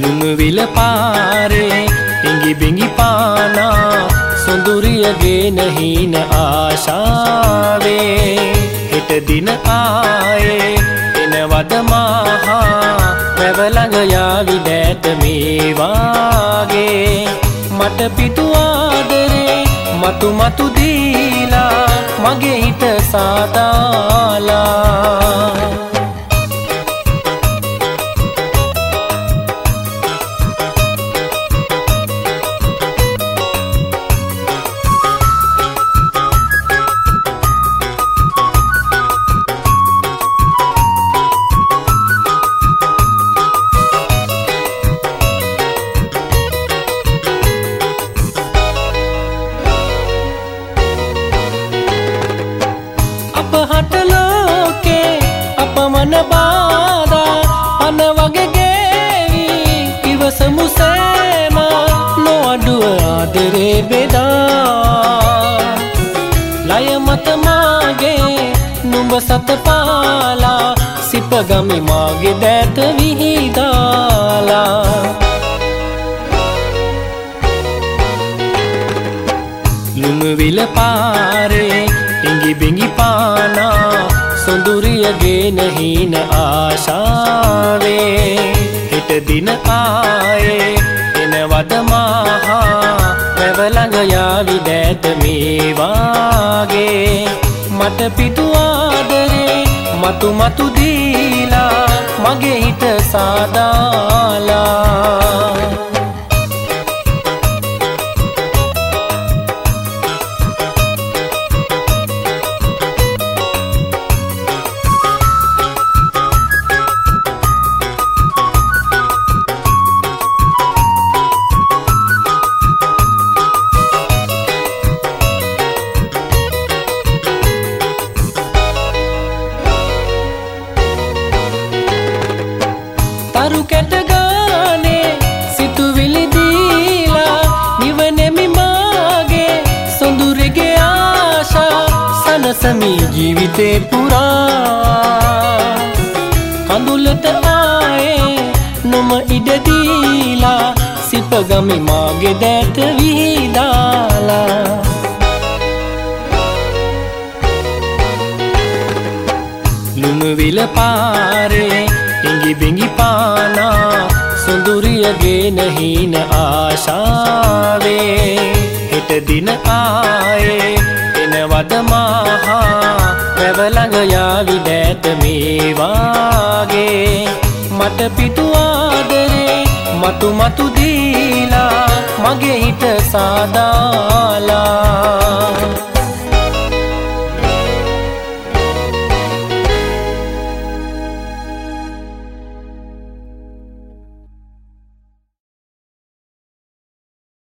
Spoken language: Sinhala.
ලුණුවිල පාරේ ඉඟි බිඟි පානා සොඳුරියගේ නහින ආශාවේ හෙට දින ආයේ එනවද මහා වැව ළඟ යාවි දැත මේ වාගේ මට පිටු ආදරේ මතු මතු දීලා මගේ හිත සාදාලා අපහට ලෝකේ අපමණ බාධා අන වගේ ගේවි ඉවසමු සෑම නොඅඩුව ආදරේ බෙදා ලය මත මාගේ නුඹ සත පාලා සිපගමි මාගේ දෑත විහිදාලා ලුණුවිල පාරේ ඉඟි බිඟි පානා සොඳුරියගේ නහින ආශාවේ හෙට දින ආයේ එනවද මහා වැව ළඟ යාවි දැත මේ වාගේ මට පිටු ආදරේ මතු මතු දීලා මගේ හිත සාදාලා තරු කැට ගානේ සිතුවිලි දීලා නිවනෙමි මාගේ සොඳුරගේ ආශා සනසමි ජීවිතේ පුරා කඳුලට ආයේ නොම ඉඩ දීලා සිපගමි මාගේ දෑත විහිදාලා ලුණුවිල පාරේ ඉඟි බිඟි පානා සොඳුරියගේ නහින ආශාවේ හෙට දින ආයේ එනවද මහා වැව ළඟ යාවි දැත මේ වාගේ මට පිටු ආදරේ මතු මතු දීලා මගේ හිත සාදාලා